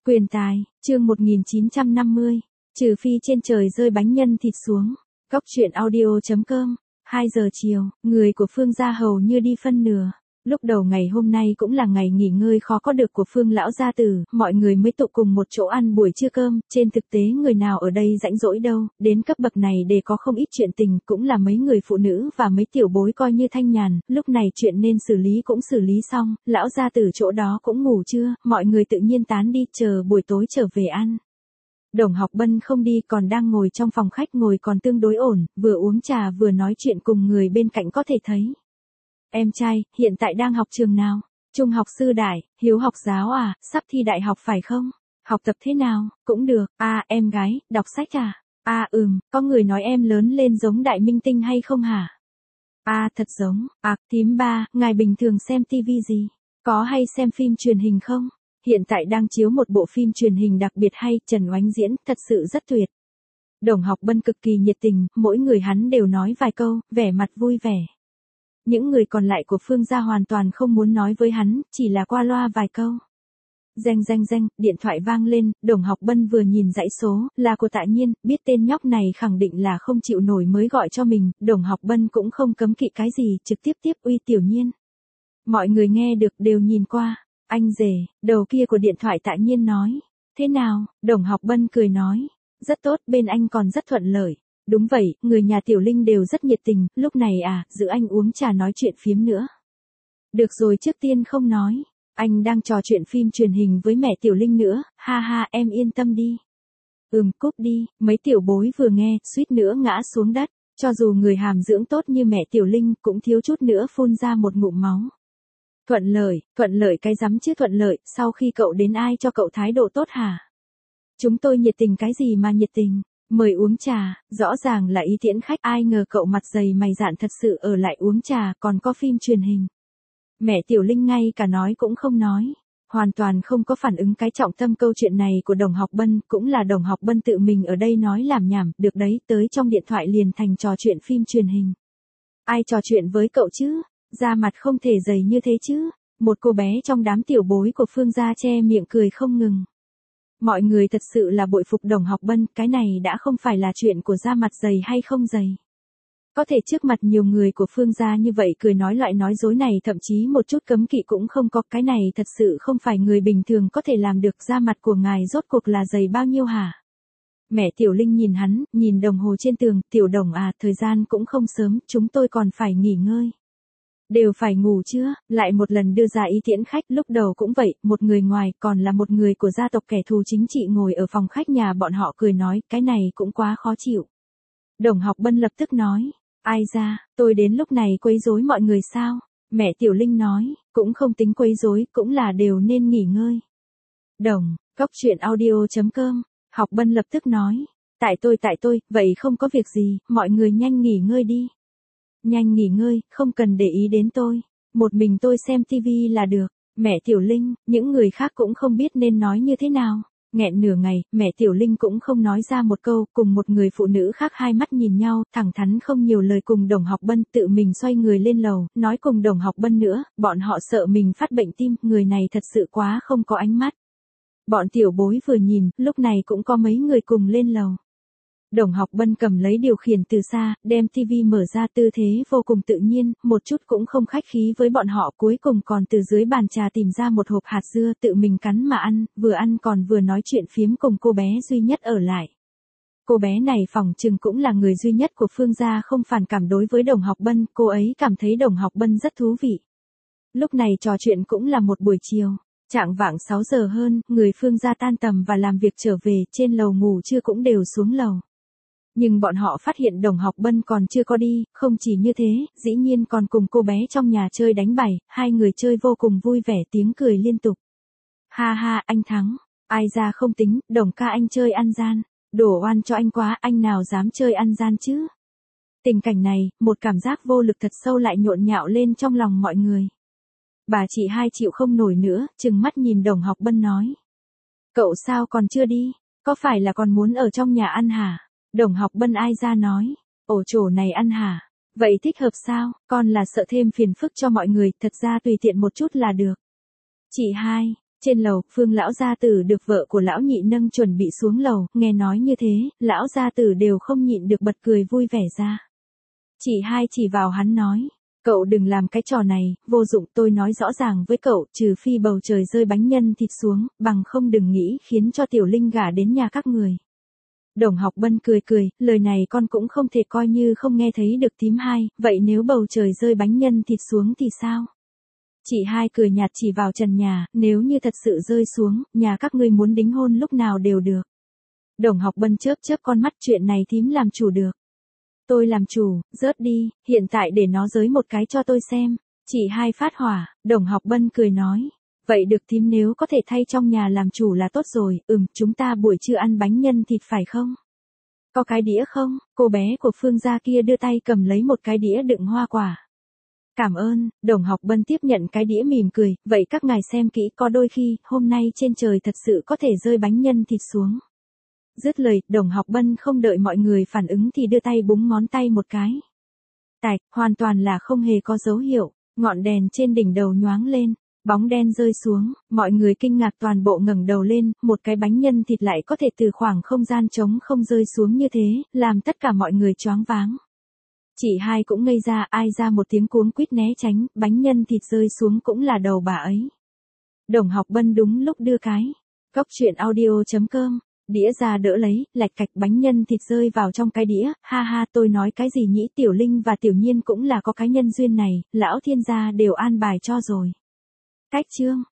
Quyền tài, chương 1950, trừ phi trên trời rơi bánh nhân thịt xuống. Góc truyện audio.com, 2 giờ chiều, người của Phương gia hầu như đi phân nửa. Lúc đầu ngày hôm nay cũng là ngày nghỉ ngơi khó có được của Phương lão gia tử, mọi người mới tụ cùng một chỗ ăn buổi trưa cơm, trên thực tế người nào ở đây rãnh rỗi đâu, đến cấp bậc này để có không ít chuyện tình, cũng là mấy người phụ nữ và mấy tiểu bối coi như thanh nhàn, lúc này chuyện nên xử lý cũng xử lý xong, lão gia tử chỗ đó cũng ngủ trưa, mọi người tự nhiên tán đi, chờ buổi tối trở về ăn. Đồng Học Bân không đi, còn đang ngồi trong phòng khách, ngồi còn tương đối ổn, vừa uống trà vừa nói chuyện cùng người bên cạnh có thể thấy. Em trai, hiện tại đang học trường nào? Trung học sư đại, hiếu học giáo à, sắp thi đại học phải không? Học tập thế nào? Cũng được. À, em gái, đọc sách à? À có người nói em lớn lên giống đại minh tinh hay không hả? À, thật giống. À, thím ba, ngài bình thường xem tivi gì? Có hay xem phim truyền hình không? Hiện tại đang chiếu một bộ phim truyền hình đặc biệt hay, Trần Oánh diễn, thật sự rất tuyệt. Đồng Học Bân cực kỳ nhiệt tình, mỗi người hắn đều nói vài câu, vẻ mặt vui vẻ. Những người còn lại của Phương gia hoàn toàn không muốn nói với hắn, chỉ là qua loa vài câu. Reng, điện thoại vang lên, Đồng Học Bân vừa nhìn dãy số, là của Tạ Nhiên, biết tên nhóc này khẳng định là không chịu nổi mới gọi cho mình, Đồng Học Bân cũng không cấm kỵ cái gì, trực tiếp uy Tiểu Nhiên. Mọi người nghe được đều nhìn qua, anh rể, đầu kia của điện thoại Tạ Nhiên nói. Thế nào? Đồng Học Bân cười nói. Rất tốt, bên anh còn rất thuận lợi. Đúng vậy, người nhà Tiểu Linh đều rất nhiệt tình, lúc này giữ anh uống trà nói chuyện phiếm nữa. Được rồi, trước tiên không nói. Anh đang trò chuyện phim truyền hình với mẹ Tiểu Linh nữa, ha ha, em yên tâm đi. Cúp đi, mấy tiểu bối vừa nghe, suýt nữa ngã xuống đất, cho dù người hàm dưỡng tốt như mẹ Tiểu Linh cũng thiếu chút nữa phun ra một ngụm máu. Thuận lợi cái rắm chứ thuận lợi, sau khi cậu đến ai cho cậu thái độ tốt hả? Chúng tôi nhiệt tình cái gì mà nhiệt tình? Mời uống trà, rõ ràng là ý tiễn khách, ai ngờ cậu mặt dày mày dạn thật sự ở lại uống trà, còn có phim truyền hình. Mẹ Tiểu Linh ngay cả nói cũng không nói, hoàn toàn không có phản ứng cái trọng tâm câu chuyện này của Đồng Học Bân, cũng là Đồng Học Bân tự mình ở đây nói làm nhảm, được đấy, tới trong điện thoại liền thành trò chuyện phim truyền hình. Ai trò chuyện với cậu chứ? Da mặt không thể dày như thế chứ? Một cô bé trong đám tiểu bối của Phương gia che miệng cười không ngừng. Mọi người thật sự là bội phục Đồng Học Bân, cái này đã không phải là chuyện của da mặt dày hay không dày. Có thể trước mặt nhiều người của Phương gia như vậy cười nói loại nói dối này, thậm chí một chút cấm kỵ cũng không có, cái này thật sự không phải người bình thường có thể làm được. Da mặt của ngài rốt cuộc là dày bao nhiêu hả? Mẹ Tiểu Linh nhìn hắn, nhìn đồng hồ trên tường, Tiểu Đồng à, thời gian cũng không sớm, chúng tôi còn phải nghỉ ngơi. Đều phải ngủ chưa? Lại một lần đưa ra ý tiễn khách, lúc đầu cũng vậy, một người ngoài, còn là một người của gia tộc kẻ thù chính trị ngồi ở phòng khách nhà bọn họ cười nói, cái này cũng quá khó chịu. Đồng Học Bân lập tức nói, ai ra, tôi đến lúc này quấy rối mọi người sao? Mẹ Tiểu Linh nói, cũng không tính quấy rối, cũng là đều nên nghỉ ngơi. Góc truyện audio.com, Học Bân lập tức nói, tại tôi, vậy không có việc gì, mọi người nhanh nghỉ ngơi đi. Nhanh nghỉ ngơi, không cần để ý đến tôi. Một mình tôi xem tivi là được. Mẹ Tiểu Linh, những người khác cũng không biết nên nói như thế nào. Nghẹn nửa ngày, mẹ Tiểu Linh cũng không nói ra một câu, cùng một người phụ nữ khác hai mắt nhìn nhau, thẳng thắn không nhiều lời cùng Đồng Học Bân, tự mình xoay người lên lầu, nói cùng Đồng Học Bân nữa, bọn họ sợ mình phát bệnh tim, người này thật sự quá không có ánh mắt. Bọn tiểu bối vừa nhìn, lúc này cũng có mấy người cùng lên lầu. Đồng Học Bân cầm lấy điều khiển từ xa, đem tivi mở ra, tư thế vô cùng tự nhiên, một chút cũng không khách khí với bọn họ, cuối cùng còn từ dưới bàn trà tìm ra một hộp hạt dưa tự mình cắn mà ăn còn vừa nói chuyện phiếm cùng cô bé duy nhất ở lại. Cô bé này phỏng chừng cũng là người duy nhất của Phương gia không phản cảm đối với Đồng Học Bân, cô ấy cảm thấy Đồng Học Bân rất thú vị. Lúc này trò chuyện cũng là một buổi chiều. Chạng vạng 6 giờ hơn, người Phương gia tan tầm và làm việc trở về, trên lầu ngủ trưa cũng đều xuống lầu. Nhưng bọn họ phát hiện Đồng Học Bân còn chưa có đi, không chỉ như thế, dĩ nhiên còn cùng cô bé trong nhà chơi đánh bài, hai người chơi vô cùng vui vẻ, tiếng cười liên tục. Ha ha, anh thắng, ai ra không tính, Đồng ca anh chơi ăn gian, đổ oan cho anh quá, anh nào dám chơi ăn gian chứ. Tình cảnh này, một cảm giác vô lực thật sâu lại nhộn nhạo lên trong lòng mọi người. Bà chị hai chịu không nổi nữa, trừng mắt nhìn Đồng Học Bân nói. Cậu sao còn chưa đi, có phải là còn muốn ở trong nhà ăn hả? Đồng Học Bân ai ra nói, ổ chỗ này ăn hả? Vậy thích hợp sao? Con là sợ thêm phiền phức cho mọi người, thật ra tùy tiện một chút là được. Trên lầu, Phương lão gia tử được vợ của lão nhị nâng chuẩn bị xuống lầu, nghe nói như thế, lão gia tử đều không nhịn được bật cười vui vẻ ra. Chị hai chỉ vào hắn nói, cậu đừng làm cái trò này, vô dụng, tôi nói rõ ràng với cậu, trừ phi bầu trời rơi bánh nhân thịt xuống, bằng không đừng nghĩ khiến cho Tiểu Linh gả đến nhà các người. Đồng Học Bân cười cười, lời này con cũng không thể coi như không nghe thấy được thím hai, vậy nếu bầu trời rơi bánh nhân thịt xuống thì sao? Chị hai cười nhạt chỉ vào trần nhà, nếu như thật sự rơi xuống, nhà các ngươi muốn đính hôn lúc nào đều được. Đồng Học Bân chớp chớp con mắt, chuyện này thím làm chủ được. Tôi làm chủ, rớt đi, hiện tại để nó giới một cái cho tôi xem. Chị hai phát hỏa, Đồng Học Bân cười nói. Vậy được thím, nếu có thể thay trong nhà làm chủ là tốt rồi, chúng ta buổi trưa ăn bánh nhân thịt phải không? Có cái đĩa không? Cô bé của Phương gia kia đưa tay cầm lấy một cái đĩa đựng hoa quả. Cảm ơn, Đồng Học Bân tiếp nhận cái đĩa mỉm cười, vậy các ngài xem kỹ, có đôi khi, hôm nay trên trời thật sự có thể rơi bánh nhân thịt xuống. Dứt lời, Đồng Học Bân không đợi mọi người phản ứng thì đưa tay búng ngón tay một cái. Tạch, hoàn toàn là không hề có dấu hiệu, ngọn đèn trên đỉnh đầu nhoáng lên, bóng đen rơi xuống, mọi người kinh ngạc toàn bộ ngẩng đầu lên, một cái bánh nhân thịt lại có thể từ khoảng không gian trống không rơi xuống như thế, làm tất cả mọi người choáng váng. Chị hai cũng ngây ra, ai ra một tiếng cuống quýt né tránh, bánh nhân thịt rơi xuống cũng là đầu bà ấy. Đồng Học Bân đúng lúc đưa cái. Cóc truyện audio.com, đĩa ra đỡ lấy, lạch cạch bánh nhân thịt rơi vào trong cái đĩa, ha ha, tôi nói cái gì nhỉ, Tiểu Linh và Tiểu Nhiên cũng là có cái nhân duyên này, lão thiên gia đều an bài cho rồi. Cách chương.